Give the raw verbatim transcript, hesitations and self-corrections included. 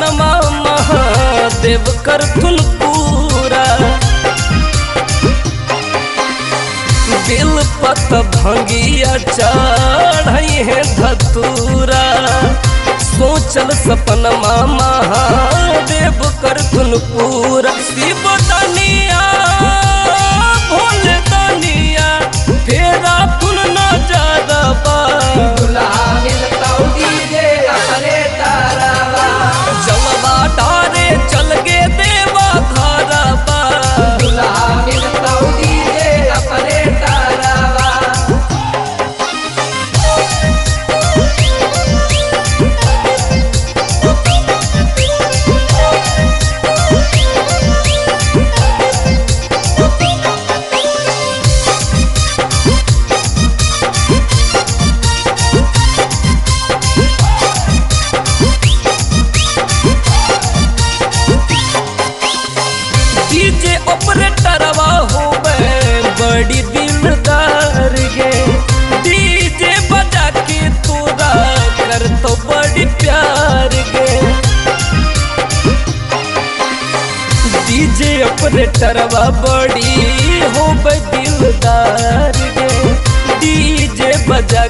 सपनमा महादेव कर तुन पूरा। बिल पत भंगिया चढ़ाई है धतूरा। सोचल सपनमा महादेव कर तुन पूरा। शिव दनिया भोले दनिया फेरा तुन नजर बा। जलवा डारे चल गे देवा घरबा। डीजे ऑपरेटरवा होवे बड़ी दिलदार गे। डीजे बजा के तोरा कर तो बड़ी प्यार गे। डीजे ऑपरेटरवा बड़ी होवे दिलदार गे। डीजे बजा